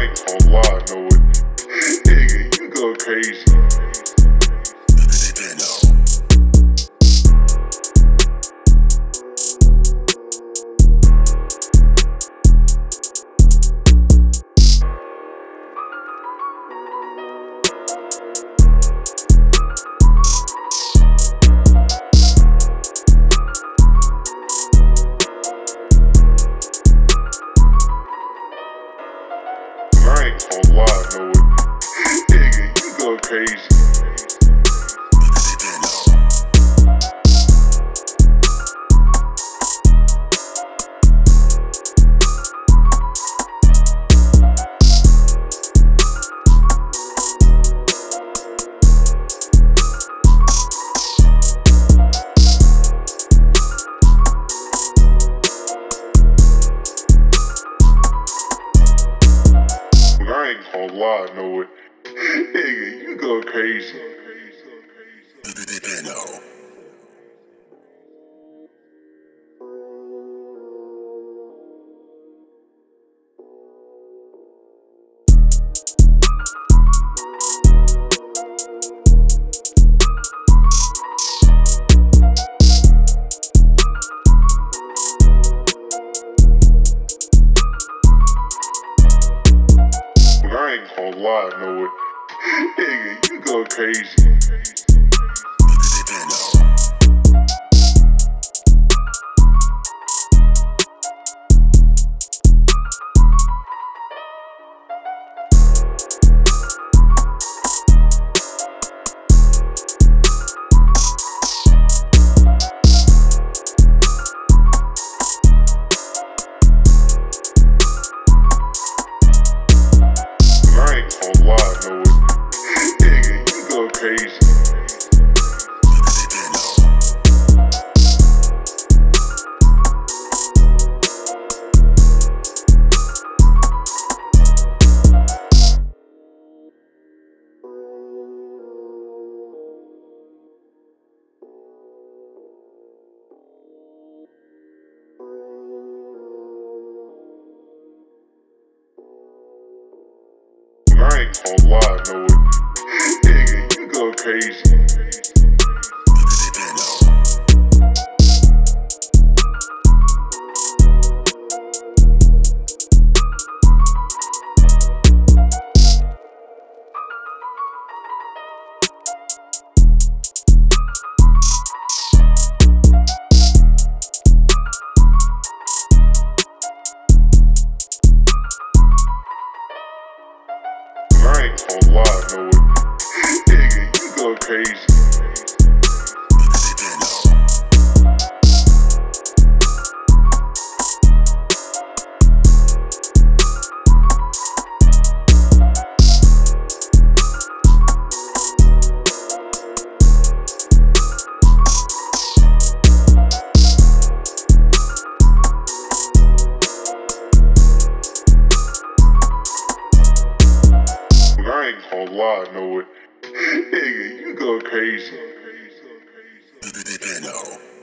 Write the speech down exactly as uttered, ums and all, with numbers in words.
ain't gonna lie, I know it. Nigga, you go crazy. I ain't gonna lie, I know it. Nigga, you go crazy. I ain't gonna lie, I know it. Nigga, you go crazy. I ain't gonna lie, I know it. Nigga, you go crazy. I ain't gonna lie, I know it. Nigga, you go crazy. I ain't gonna lie, I know it. Nigga, you go crazy. I ain't gonna lie, I know it. Nigga, you go crazy. I ain't gonna lie, I know it. Nigga, you go crazy.